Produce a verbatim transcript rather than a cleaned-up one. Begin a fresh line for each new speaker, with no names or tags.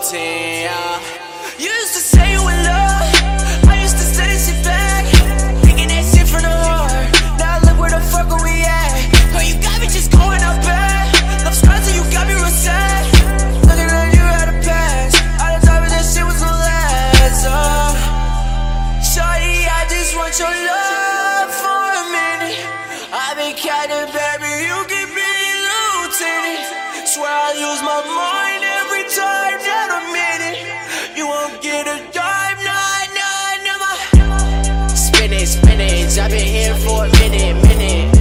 routine, yeah. You used to say you in love, I used to say this shit back, thinking that shit from the heart. Now look where the fuck are we at? Girl, you got me just going up bad. Love scars and you got me real sad. Looking at you had a past, all the time that shit was gonna last. Oh, shorty, I just want your love for a minute. I've been counting, baby, you keep me lieutenant. Swear I lose my mind every time that I'm in it. You won't get a dime, nah, nah, never. Spinach, spinach, I've been here for a minute, minute.